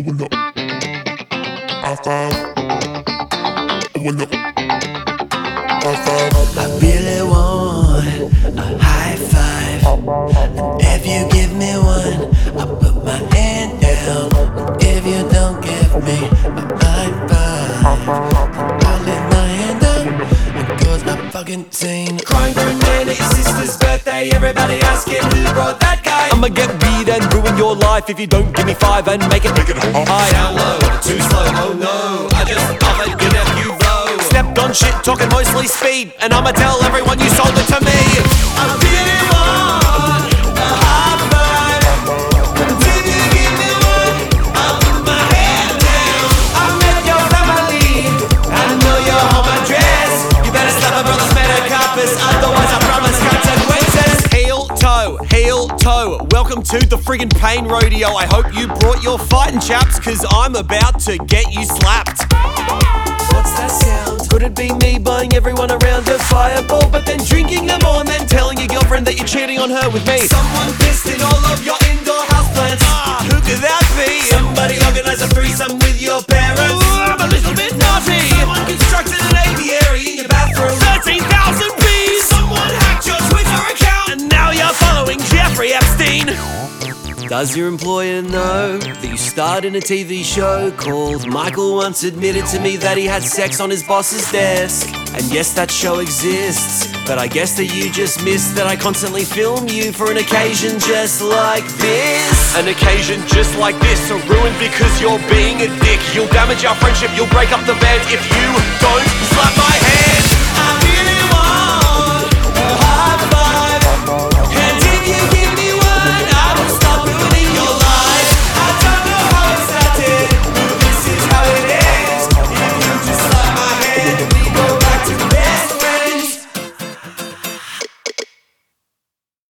Open up. High five. Open up. High five. I really want a high five. And if you give me one, I'll put my hand down. And if you don't give me a high five, I'll let my hand down and cause my fucking scene. Crying for a man at your sister's birthday. Everybody asking who brought that guy. I'ma get weed and ruin your life if you don't give me five and make it high. Down low, too slow, oh no. I just offered your nephew blow. Stepped on shit, talking mostly speed, and I'ma tell everyone you sold it to me. I really want a high five. Till you give me one, I'll put my hand down. I met your family, I know your home address. You better slap a brother's metacarpus, otherwise I promise consequences. Heel toe, welcome to the friggin' pain rodeo. I hope you brought your fighting chaps, cause I'm about to get you slapped. What's that sound? Could it be me buying everyone around a fireball, but then drinking them all and then telling your girlfriend that you're cheating on her with me? Someone pissed in all of your indoor houseplants. Who could that be? Somebody organize a threesome with your parents. Ooh, I'm a little bit naughty. Someone constructed an aviary in your bathroom. 13,000 bees. Someone hacked your Twitter account. And now you're following Jeffrey Epstein. Does your employer know that you starred in a TV show called Michael Once Admitted to Me that he had sex on his boss's desk? And yes, that show exists, but I guess that you just missed that I constantly film you for an occasion just like this. An occasion just like this are ruined because you're being a dick. You'll damage our friendship, you'll break up the band if you don't slap my hand.